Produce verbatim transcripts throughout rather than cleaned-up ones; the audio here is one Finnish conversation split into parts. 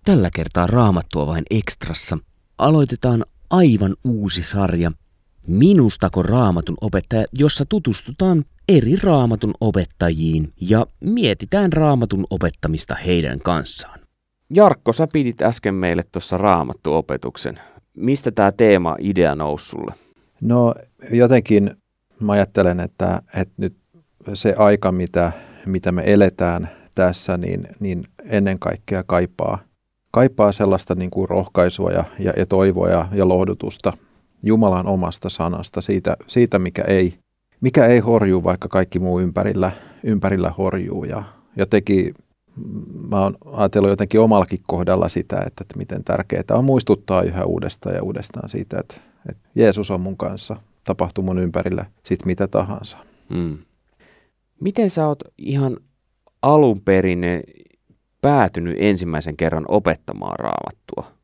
Tällä kertaa Raamattua vain ekstrassa aloitetaan aivan uusi sarja Minustako Raamatun opettaja, jossa tutustutaan eri Raamatun opettajiin ja mietitään Raamatun opettamista heidän kanssaan. Jarkko, sä pidit äsken meille tuossa Raamattu-opetuksen. Mistä tämä teema, idea nousi sulle? No jotenkin mä ajattelen, että, että nyt se aika, mitä, mitä me eletään tässä, niin, niin ennen kaikkea kaipaa, kaipaa sellaista niin kuin rohkaisua ja, ja, ja toivoa ja, ja lohdutusta Jumalan omasta sanasta, siitä, siitä mikä, ei, mikä ei horjuu, vaikka kaikki muu ympärillä, ympärillä horjuu. Ja jotenkin mä oon ajatellut jotenkin omallakin kohdalla sitä, että, että miten tärkeää on muistuttaa yhä uudestaan ja uudestaan siitä, että, että Jeesus on mun kanssa, tapahtuu mun ympärillä sit mitä tahansa. Hmm. Miten sä oot ihan alun perin päätynyt ensimmäisen kerran opettamaan Raamattua?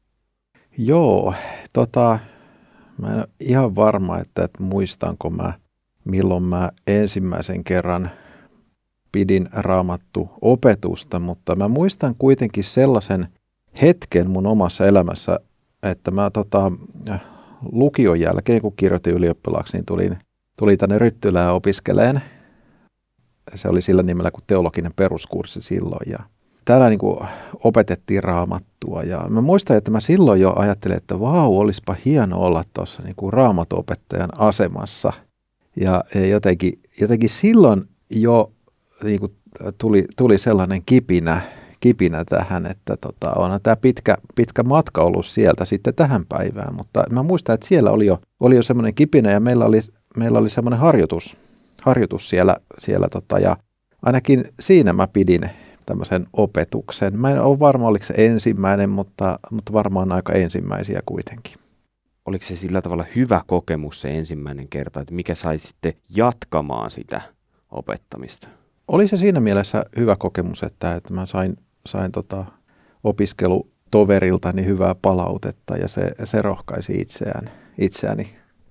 Joo, tota, mä en ole ihan varma, että, että muistanko mä, milloin mä ensimmäisen kerran pidin Raamattu-opetusta, mutta mä muistan kuitenkin sellaisen hetken mun omassa elämässä, että mä tota, lukion jälkeen, kun kirjoitin ylioppilaaksi, niin tulin, tulin tänne Ryttylään opiskeleen. Se oli sillä nimellä kuin teologinen peruskurssi silloin. Ja täällä niin kuin opetettiin Raamattua. Ja mä muistan, että mä silloin jo ajattelin, että vau, olisipa hieno olla tuossa niin kuin Raamattu-opettajan asemassa. Ja jotenkin, jotenkin silloin jo niin kuin tuli, tuli sellainen kipinä, kipinä tähän, että tota, on tämä pitkä, pitkä matka ollut sieltä sitten tähän päivään. Mutta mä muistan, että siellä oli jo, oli jo semmoinen kipinä ja meillä oli, meillä oli semmoinen harjoitus, harjoitus siellä, siellä tota, ja ainakin siinä mä pidin tämmöisen opetuksen. Mä en ole varma, oliko se ensimmäinen, mutta, mutta varmaan aika ensimmäisiä kuitenkin. Oliko se sillä tavalla hyvä kokemus se ensimmäinen kerta, että mikä sai sitten jatkamaan sitä opettamista? Oli se siinä mielessä hyvä kokemus, että, että mä sain, sain tota opiskelutoveriltani hyvää palautetta ja se, se rohkaisi itseään, itseäni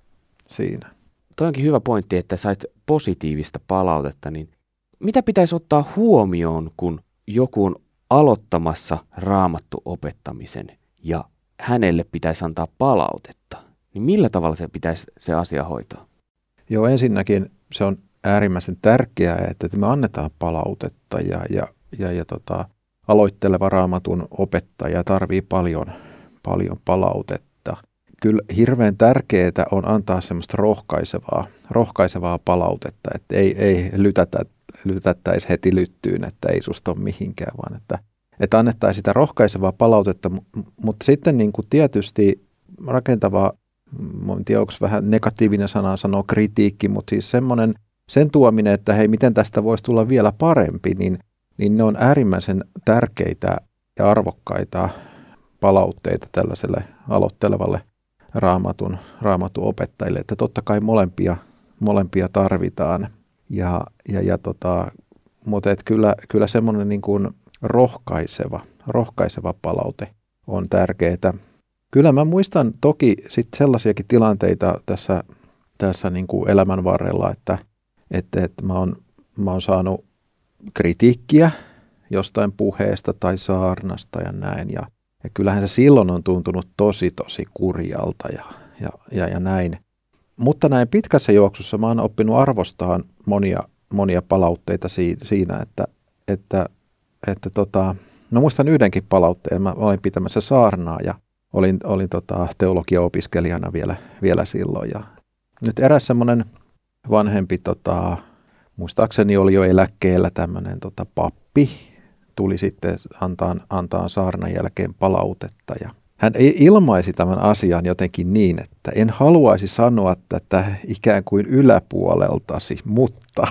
siinä. Toi onkin hyvä pointti, että sait positiivista palautetta, niin mitä pitäisi ottaa huomioon, kun joku on aloittamassa Raamattu-opettamisen ja hänelle pitäisi antaa palautetta? Niin millä tavalla se pitäisi se asia hoitaa? Joo, ensinnäkin se on äärimmäisen tärkeää, että me annetaan palautetta ja, ja, ja, ja tota, aloitteleva Raamatun opettaja tarvii paljon, paljon palautetta. Kyllä hirveän tärkeää on antaa semmoista rohkaisevaa, rohkaisevaa palautetta, että ei, ei lytätä, lytättäisi heti lyttyyn, että ei susta ole mihinkään, vaan että, että annettaisiin sitä rohkaisevaa palautetta, mutta sitten niin kuin tietysti rakentava, en tiedä onko vähän negatiivinen sana sanoa kritiikki, mutta siis semmoinen sen tuominen, että hei, miten tästä voisi tulla vielä parempi, niin, niin ne on äärimmäisen tärkeitä ja arvokkaita palautteita tällaiselle aloittelevalle raamatun, raamatun opettajille, että totta kai molempia, molempia tarvitaan, ja, ja, ja tota, mutta et kyllä, kyllä semmoinen niin kuin rohkaiseva, rohkaiseva palaute on tärkeää. Kyllä mä muistan toki sit sellaisiakin tilanteita tässä, tässä niin kuin elämän varrella, että, että, että mä, oon, mä oon saanut kritiikkiä jostain puheesta tai saarnasta ja näin, ja Ja kyllähän se silloin on tuntunut tosi, tosi kurjalta ja, ja, ja, ja näin. Mutta näin pitkässä juoksussa mä oon oppinut arvostamaan monia, monia palautteita siinä, että, että, että tota, no muistan yhdenkin palautteen. Mä olin pitämässä saarnaa ja olin, olin tota, teologia-opiskelijana vielä, vielä silloin. Ja nyt eräs semmoinen vanhempi, tota, muistaakseni oli jo eläkkeellä tämmöinen tota, pappi, tuli sitten antaa, antaa saarnan jälkeen palautetta. Ja hän ilmaisi tämän asian jotenkin niin, että en haluaisi sanoa tätä ikään kuin yläpuoleltasi, mutta...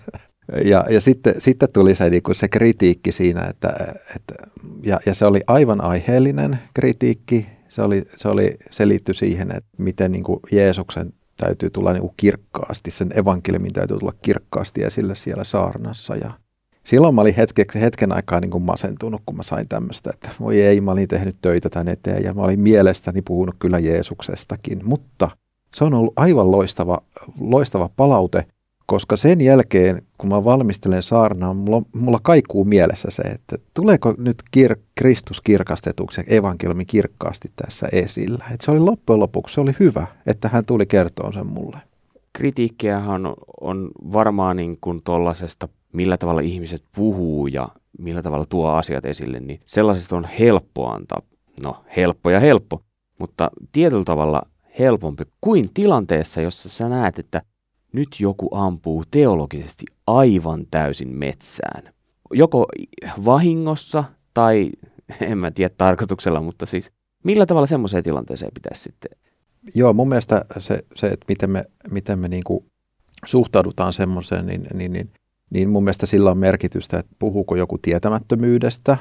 ja ja sitten, sitten tuli se, niin kuin se kritiikki siinä, että, että, ja, ja se oli aivan aiheellinen kritiikki. Se, oli, se, oli, se liittyi siihen, että miten niin kuin Jeesuksen täytyy tulla niin kuin kirkkaasti, sen evankeliumin täytyy tulla kirkkaasti esille siellä saarnassa. Ja silloin mä olin hetken, hetken aikaa niin kuin masentunut, kun mä sain tämmöistä, että voi ei, mä olin tehnyt töitä tän eteen ja mä olin mielestäni puhunut kyllä Jeesuksestakin. Mutta se on ollut aivan loistava, loistava palaute, Koska sen jälkeen, kun mä valmistelen saarnaa, mulla, mulla kaikuu mielessä se, että tuleeko nyt kir- Kristus kirkastetuksi ja evankeliumi kirkkaasti tässä esillä. Et se oli loppujen lopuksi, se oli hyvä, että hän tuli kertoa sen mulle. Kritiikkiähän on, on varmaan niin kuin tollasesta, millä tavalla ihmiset puhuu ja millä tavalla tuo asiat esille, niin sellaisesta on helppo antaa. No, helppo ja helppo, mutta tietyllä tavalla helpompi kuin tilanteessa, jossa sä näet, että nyt joku ampuu teologisesti aivan täysin metsään. Joko vahingossa tai, en mä tiedä tarkoituksella, mutta siis millä tavalla semmoiseen tilanteeseen pitäisi sitten? Joo, mun mielestä se, se että miten me, miten me niinku suhtaudutaan semmoiseen, niin, niin, niin, niin mun mielestä sillä on merkitystä, että puhuuko joku tietämättömyydestä,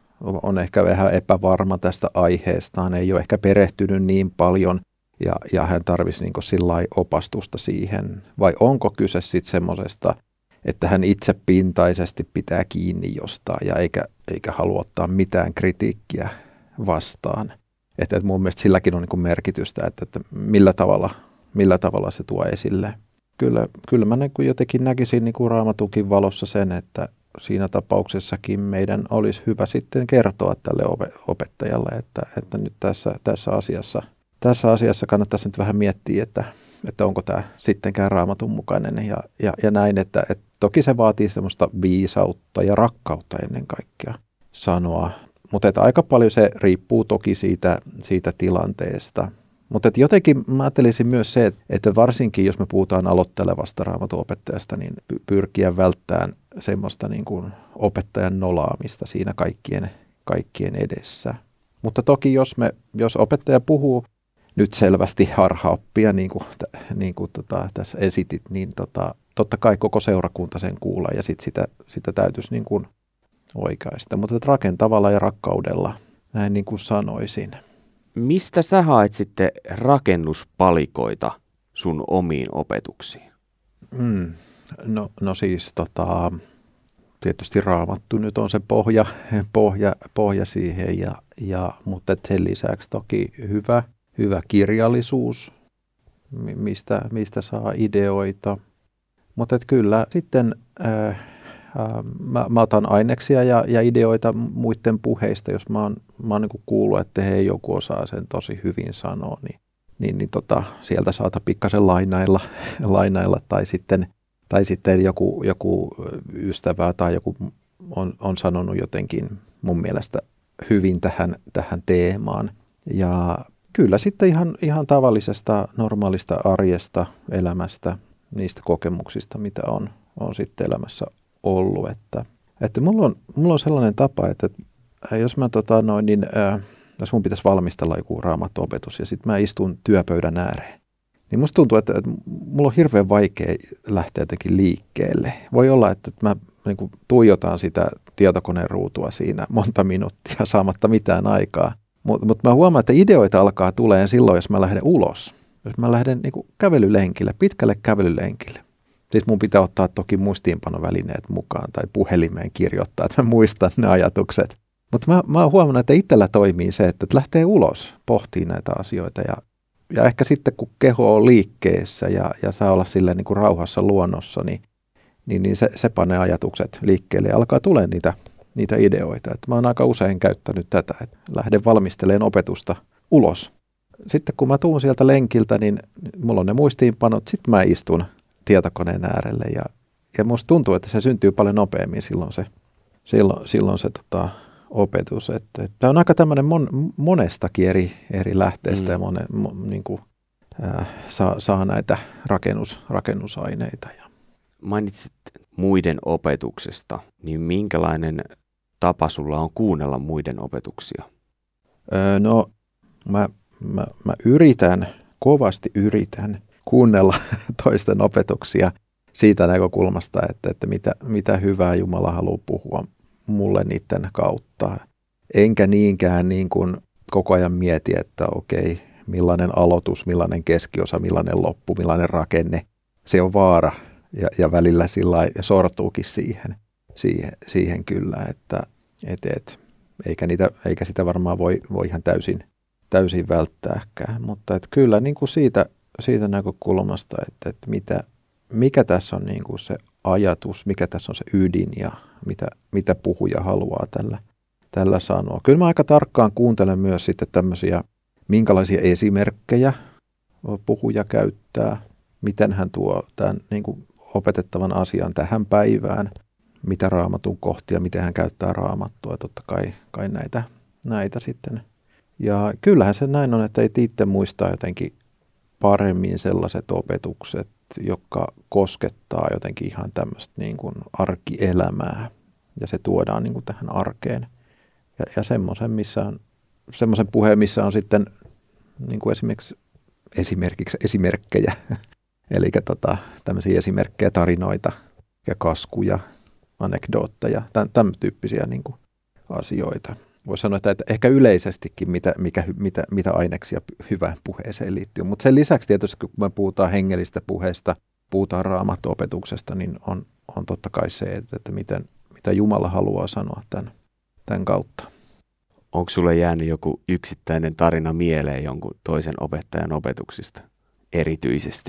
on ehkä vähän epävarma tästä aiheestaan, ei ole ehkä perehtynyt niin paljon, Ja, ja hän tarvisi niin sillai opastusta siihen. Vai onko kyse sitten semmoisesta, että hän itse pintaisesti pitää kiinni jostain ja eikä, eikä halua ottaa mitään kritiikkiä vastaan. Että, että mun mielestä silläkin on niin merkitystä, että, että millä, tavalla, millä tavalla se tuo esille. Kyllä, kyllä mä niin jotenkin näkisin niin Raamatunkin valossa sen, että siinä tapauksessakin meidän olisi hyvä sitten kertoa tälle opettajalle, että, että nyt tässä, tässä asiassa... Tässä asiassa kannattaisi nyt vähän miettiä, että, että onko tämä sittenkään Raamatun mukainen ja, ja, ja näin, että, että toki se vaatii semmoista viisautta ja rakkautta ennen kaikkea sanoa, mutta että aika paljon se riippuu toki siitä, siitä tilanteesta. Mutta että jotenkin mä ajattelisin myös se, että varsinkin jos me puhutaan aloittelevasta Raamatun opettajasta, niin pyrkiä välttämään semmoista niin kuin opettajan nolaamista siinä kaikkien, kaikkien edessä. Mutta toki jos, me, jos opettaja puhuu nyt selvästi harhaoppia, niin kuin, niin kuin tota, tässä esitit, niin tota, totta kai koko seurakunta sen kuulee ja sit sitä, sitä täytyisi niin kuin oikaista. Mutta rakentavalla ja rakkaudella, näin niin kuin sanoisin. Mistä sä haet sitten rakennuspalikoita sun omiin opetuksiin? Mm, no, no siis tota, tietysti Raamattu nyt on se pohja, pohja, pohja siihen, ja, ja, mutta sen lisäksi toki hyvä. Hyvä kirjallisuus, mistä, mistä saa ideoita. Mutta kyllä sitten ää, ää, mä, mä otan aineksia ja, ja ideoita muiden puheista, jos mä oon, mä oon niin kuullut, että hei, joku osaa sen tosi hyvin sanoa, niin, niin, niin tota, sieltä saata pikkasen lainailla, lainailla tai sitten, tai sitten joku, joku ystävä tai joku on, on sanonut jotenkin mun mielestä hyvin tähän, tähän teemaan. Ja kyllä sitten ihan, ihan tavallisesta, normaalista arjesta, elämästä, niistä kokemuksista, mitä on, on sitten elämässä ollut. Että, että mulla, on, mulla on sellainen tapa, että jos, mä, tota, noin, niin, äh, jos mun pitäisi valmistella joku Raamattu-opetus ja sitten mä istun työpöydän ääreen, niin musta tuntuu, että, että mulla on hirveän vaikea lähteä jotenkin liikkeelle. Voi olla, että mä niin kuin tuijotan sitä tietokoneen ruutua siinä monta minuuttia saamatta mitään aikaa. Mutta mut mä huomaan, että ideoita alkaa tulemaan silloin, jos mä lähden ulos. Jos mä lähden niin kuin kävelylenkille, pitkälle kävelylenkille. Sitten mun pitää ottaa toki muistiinpanovälineet mukaan tai puhelimeen kirjoittaa, että mä muistan ne ajatukset. Mutta mä, mä oon huomannut, että itsellä toimii se, että lähtee ulos, pohtii näitä asioita. Ja, ja ehkä sitten kun keho on liikkeessä ja, ja saa olla silleen niin kuin rauhassa luonnossa, niin, niin, niin se, se panee ajatukset liikkeelle ja alkaa tulemaan niitä niitä ideoita. Että mä oon aika usein käyttänyt tätä, että lähden valmistelemaan opetusta ulos. Sitten kun mä tuun sieltä lenkiltä, niin mulla on ne muistiinpanot, sitten mä istun tietokoneen äärelle ja, ja musta tuntuu, että se syntyy paljon nopeammin silloin se, silloin, silloin se tota, opetus. Että, että tämä on aika tämmöinen mon, monestakin eri, eri lähteestä mm. ja monen, mo, niin kuin, äh, saa, saa näitä rakennus, rakennusaineita. Mainitsit muiden opetuksesta, niin minkälainen tapa sulla on kuunnella muiden opetuksia? Öö, no, mä, mä, mä yritän, kovasti yritän kuunnella toisten opetuksia siitä näkökulmasta, että, että mitä, mitä hyvää Jumala haluaa puhua mulle niiden kautta. Enkä niinkään niin kuin koko ajan mieti, että okei, millainen aloitus, millainen keskiosa, millainen loppu, millainen rakenne. Se on vaara ja, ja välillä sillä sortuukin siihen, siihen, siihen kyllä, että et, et, eikä, niitä, eikä sitä varmaan voi, voi ihan täysin, täysin välttääkään. Mutta et kyllä niin kuin siitä, siitä näkökulmasta, että, että mitä, mikä tässä on niin kuin se ajatus, mikä tässä on se ydin ja mitä, mitä puhuja haluaa tällä, tällä sanoa. Kyllä mä aika tarkkaan kuuntelen myös sitten tämmöisiä, minkälaisia esimerkkejä puhuja käyttää, miten hän tuo tämän niin kuin opetettavan asian tähän päivään, mitä raamatun kohtia, miten hän käyttää raamattua, totta kai, kai näitä, näitä sitten. Ja kyllähän se näin on, että ei itse muistaa jotenkin paremmin sellaiset opetukset, jotka koskettaa jotenkin ihan tämmöistä niin kuin arkielämää ja se tuodaan niin kuin tähän arkeen. Ja, ja semmoisen, missä on, semmoisen puheen, missä on sitten niin kuin esimerkiksi, esimerkiksi esimerkkejä, eli tota, tämmöisiä esimerkkejä, tarinoita ja kaskuja, anekdootteja, tämän, tämän tyyppisiä niin kuin asioita. Voisi sanoa, että ehkä yleisestikin, mitä, mikä, mitä, mitä aineksia hyvään puheeseen liittyy. Mutta sen lisäksi tietysti, kun me puhutaan hengellistä puheesta, puhutaan raamattuopetuksesta, niin on, on totta kai se, että, että miten, mitä Jumala haluaa sanoa tämän, tämän kautta. Onko sulle jäänyt joku yksittäinen tarina mieleen jonkun toisen opettajan opetuksista erityisesti?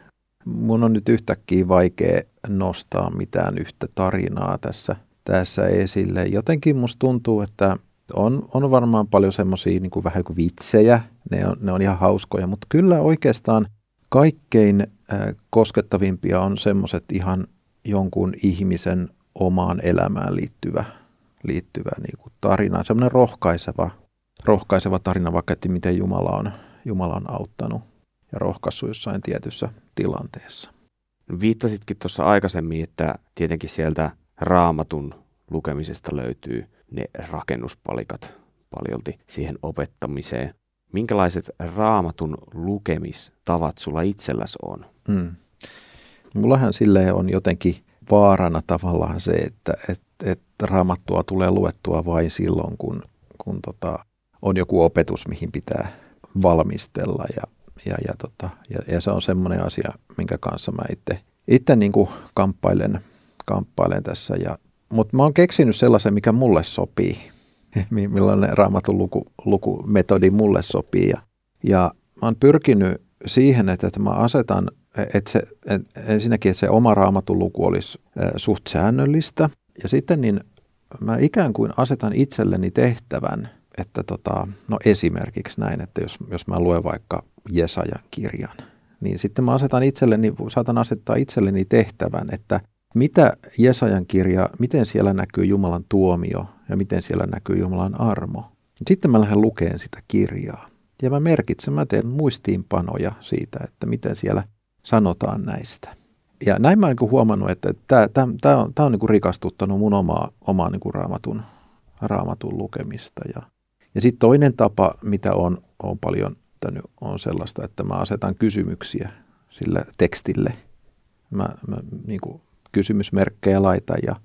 Mun on nyt yhtäkkiä vaikea nostaa mitään yhtä tarinaa tässä, tässä esille. Jotenkin musta tuntuu, että on, on varmaan paljon semmoisia niin kuin vähän kuin vitsejä, ne on, ne on ihan hauskoja, mutta kyllä oikeastaan kaikkein äh, koskettavimpia on semmoiset ihan jonkun ihmisen omaan elämään liittyvä, liittyvä niin kuin tarina. Semmoinen rohkaiseva, rohkaiseva tarina, vaikka että miten Jumala on, Jumala on auttanut ja rohkaissut jossain tietyssä tilanteessa. Viittasitkin tuossa aikaisemmin, että tietenkin sieltä Raamatun lukemisesta löytyy ne rakennuspalikat paljolti siihen opettamiseen. Minkälaiset Raamatun lukemistavat sulla itselläsi on? Mm. Mullahan silleen on jotenkin vaarana tavallaan se, että, että, että Raamattua tulee luettua vain silloin, kun, kun tota, on joku opetus, mihin pitää valmistella. Ja, ja, ja, tota, ja, ja se on semmoinen asia, minkä kanssa mä itse, itse niin kuin kamppailen, kamppailen tässä. Ja, mutta mä oon keksinyt sellaisen, mikä mulle sopii, millainen Raamatun luku, lukumetodi mulle sopii. Ja, ja mä oon pyrkinyt siihen, että, että mä asetan, että se, että ensinnäkin, että se oma Raamatun luku olisi suht säännöllistä. Ja sitten niin mä ikään kuin asetan itselleni tehtävän, että tota, no esimerkiksi näin, että jos, jos mä luen vaikka Jesajan kirjan, niin sitten mä asetan itselleni, saatan asettaa itselleni tehtävän, että mitä Jesajan kirja, miten siellä näkyy Jumalan tuomio ja miten siellä näkyy Jumalan armo. Sitten mä lähden lukemaan sitä kirjaa ja mä merkitsen, mä teen muistiinpanoja siitä, että miten siellä sanotaan näistä. Ja näin mä oon niin huomannut, että tämä, tämä, tämä on, tämä on niin rikastuttanut mun omaa, omaa niin raamatun, raamatun lukemista. Ja, ja sitten toinen tapa, mitä on, on paljon on sellaista, että mä asetan kysymyksiä sille tekstille. Mä, mä niin kuin kysymysmerkkejä laitan ja,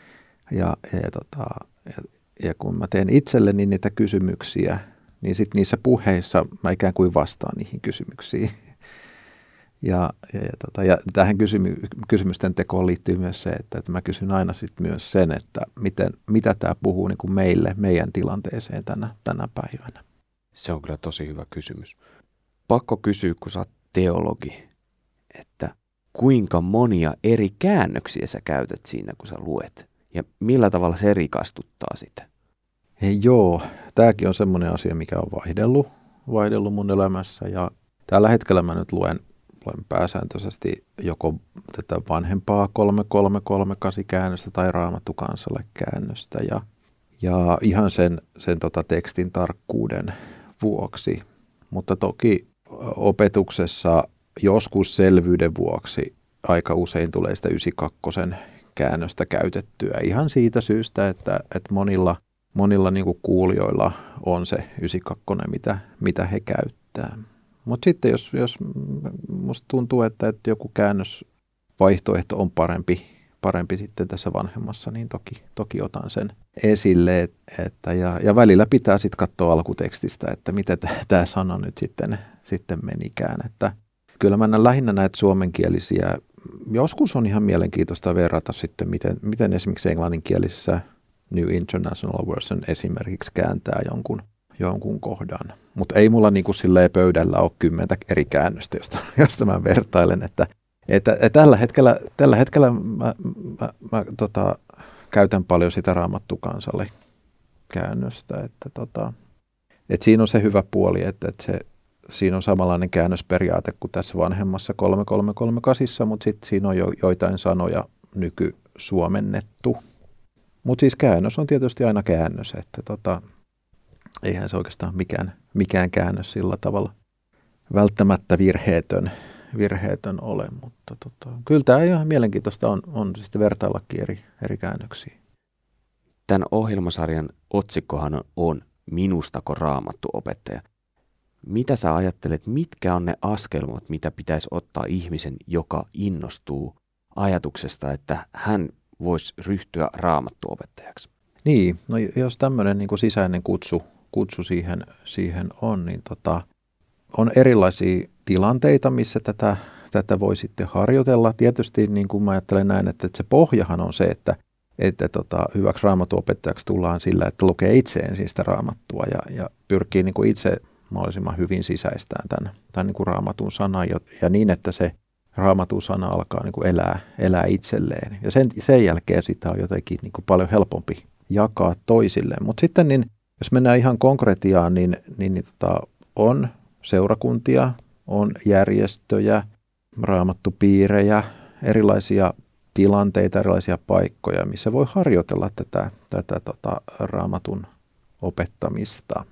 ja, ja, tota, ja, ja kun mä teen itselleni niitä kysymyksiä, niin sitten niissä puheissa mä ikään kuin vastaan niihin kysymyksiin. Ja, ja, ja, tota, ja tähän kysymy, kysymysten tekoon liittyy myös se, että, että mä kysyn aina sit myös sen, että miten, mitä tämä puhuu niin kuin meille, meidän tilanteeseen tänä, tänä päivänä. Se on kyllä tosi hyvä kysymys. Pakko kysyä, kun sä oot teologi, että kuinka monia eri käännöksiä sä käytät siinä, kun sä luet? Ja millä tavalla se rikastuttaa sitä? Hei joo, tämäkin on semmoinen asia, mikä on vaihdellut, vaihdellut mun elämässä. Ja tällä hetkellä mä nyt luen, luen pääsääntöisesti joko tätä vanhempaa kolme kolme kolme kahdeksan käännöstä tai Raamattu kansalle käännöstä. Ja, ja ihan sen, sen tota tekstin tarkkuuden vuoksi. Mutta toki opetuksessa joskus selvyyden vuoksi aika usein tulee sitä yhdeksänkymmentäkaksi käännöstä käytettyä ihan siitä syystä, että, että monilla, monilla niin kuin kuulijoilla on se yhdeksänkymmentäkaksi, mitä, mitä he käyttää. Mutta sitten jos, jos musta tuntuu, että, että joku käännösvaihtoehto on parempi, parempi sitten tässä vanhemmassa, niin toki, toki otan sen esille. Että, ja, ja välillä pitää sitten katsoa alkutekstistä, että miten tämä sana nyt sitten, sitten menikään. Että kyllä mä näen lähinnä näitä suomenkielisiä. Joskus on ihan mielenkiintoista verrata sitten, miten, miten esimerkiksi englanninkielisessä New International Version esimerkiksi kääntää jonkun, jonkun kohdan. Mutta ei mulla niin kuin silleen pöydällä ole kymmentä eri käännöstä, josta, josta mä vertailen, että Että, että tällä hetkellä, tällä hetkellä mä, mä, mä tota, käytän paljon sitä Raamattu kansalle käännöstä, että, tota, että siinä on se hyvä puoli, että, että se, siinä on samanlainen käännösperiaate kuin tässä vanhemmassa kolme kolme kolme kahdeksan, mutta sitten siinä on jo joitain sanoja nykysuomennettu. Mutta siis käännös on tietysti aina käännös, että tota, eihän se oikeastaan mikään, mikään käännös sillä tavalla välttämättä virheetön, virheetön ole, mutta tota, kyllä tämä ihan mielenkiintoista on, on sitten vertaillakin eri, eri käännöksiä. Tämän ohjelmasarjan otsikkohan on, on Minustako Raamattu opettaja. Mitä sä ajattelet, mitkä on ne askelmat, mitä pitäisi ottaa ihmisen, joka innostuu ajatuksesta, että hän voisi ryhtyä Raamattuopettajaksi? Niin, no jos tämmöinen niin kuin sisäinen kutsu, kutsu siihen, siihen on, niin tota, on erilaisia tilanteita, missä tätä, tätä voi sitten harjoitella. Tietysti niin kuin mä ajattelen näin, että se pohjahan on se, että, että tota, hyväksi Raamattuopettajaksi tullaan sillä, että lukee itse ensin sitä Raamattua ja, ja pyrkii niin kuin itse mahdollisimman hyvin sisäistään tämän, tämän niin kuin Raamatun sanan ja, ja niin, että se Raamatun sana alkaa niin kuin elää, elää itselleen. Ja sen, sen jälkeen sitä on jotenkin niin kuin paljon helpompi jakaa toisilleen. Mutta sitten niin, jos mennään ihan konkretiaan, niin, niin, niin tota, on seurakuntia, on järjestöjä, raamattupiirejä, erilaisia tilanteita, erilaisia paikkoja, missä voi harjoitella tätä, tätä tota, Raamatun opettamista.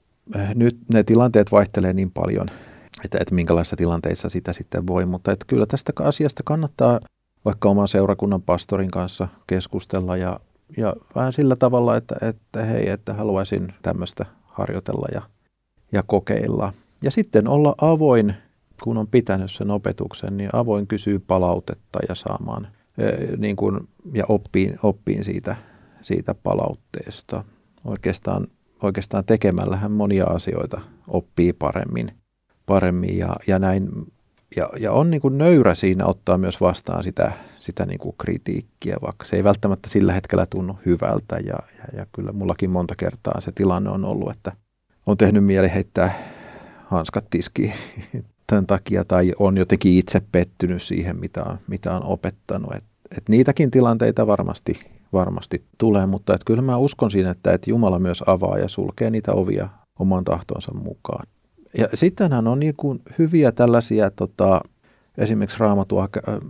Nyt ne tilanteet vaihtelee niin paljon, että, että minkälaisissa tilanteissa sitä sitten voi, mutta että kyllä tästä asiasta kannattaa vaikka oman seurakunnan pastorin kanssa keskustella ja, ja vähän sillä tavalla, että, että hei, että haluaisin tämmöistä harjoitella ja, ja kokeilla. Ja sitten olla avoin, kun on pitänyt sen opetuksen, niin avoin kysyy palautetta ja saamaan niin kuin, ja oppiin, oppiin siitä, siitä palautteesta. Oikeastaan, oikeastaan tekemällähän monia asioita oppii paremmin. paremmin ja, ja näin ja, ja on niin kuin nöyrä siinä ottaa myös vastaan sitä, sitä niin kuin kritiikkiä, vaikka se ei välttämättä sillä hetkellä tunnu hyvältä ja, ja, ja kyllä mullakin monta kertaa se tilanne on ollut, että on tehnyt mieli heittää hanskat tiskiin tämän takia tai on jotenkin itse pettynyt siihen, mitä on, mitä on opettanut. Et, et niitäkin tilanteita varmasti, varmasti tulee, mutta et kyllä mä uskon siinä, että et Jumala myös avaa ja sulkee niitä ovia oman tahtonsa mukaan. Ja sittenhän on niin kuin hyviä tällaisia, tota, esimerkiksi Raamatu,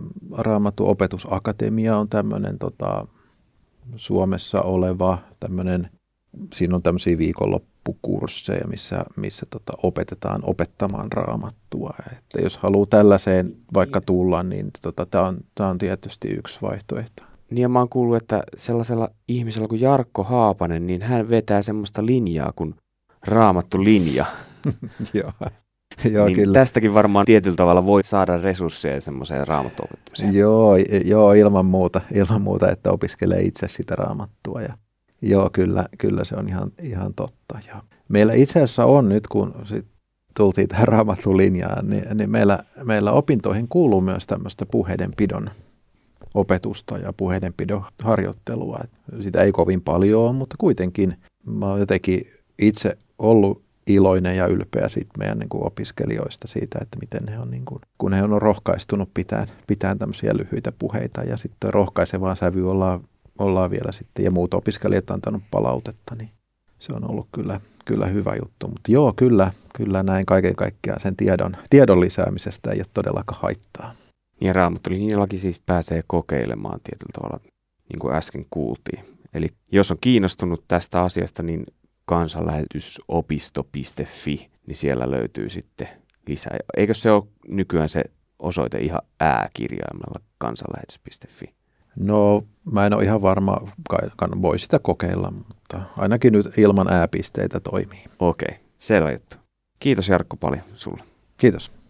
Raamatuopetusakatemia on tämmöinen tota, Suomessa oleva tämmöinen, siinä on tämmöisiä viikonloppukursseja, missä, missä tota, opetetaan opettamaan Raamattua. Että jos haluaa tällaiseen vaikka tulla, niin tota, tämä on, tää on tietysti yksi vaihtoehto. Niin ja mä oon kuullut, että sellaisella ihmisellä kuin Jarkko Haapanen, niin hän vetää semmoista linjaa kuin Raamattu linja. Joo, joo niin kyllä. Tästäkin varmaan tietyllä tavalla voi saada resursseja semmoiseen raamattuopettamiseen. Joo, joo ilman, muuta, ilman muuta, että opiskelee itse sitä Raamattua. Ja, joo, kyllä, kyllä se on ihan, ihan totta. Ja meillä itse asiassa on nyt, kun sit tultiin tähän Raamattulinjaan, niin, niin meillä, meillä opintoihin kuuluu myös tämmöistä puheidenpidon opetusta ja puheidenpidon harjoittelua. Sitä ei kovin paljon ole, mutta kuitenkin mä oon jotenkin itse ollut iloinen ja ylpeä siitä meidän niin kuin opiskelijoista siitä, että miten he on, niin kuin, kun he on rohkaistunut pitämään, pitämään tämmöisiä lyhyitä puheita ja sitten rohkaisevaa sävyä ollaan, ollaan vielä sitten ja muut opiskelijat antanut palautetta, niin se on ollut kyllä, kyllä hyvä juttu. Mutta joo, kyllä, kyllä näin kaiken kaikkiaan sen tiedon, tiedon lisäämisestä ei ole todellakaan haittaa. Ja Raamattulinjallakin siis pääsee kokeilemaan tietyllä tavalla, niin kuin äsken kuultiin. Eli jos on kiinnostunut tästä asiasta, niin kansanlähetysopisto piste fi, niin siellä löytyy sitten lisää. Eikö se ole nykyään se osoite ihan ääkirjaimella kansanlähetys piste fi? No mä en ole ihan varma, voi sitä kokeilla, mutta ainakin nyt ilman ääpisteitä toimii. Okei, selvä juttu. Kiitos Jarkko paljon sulle. Kiitos.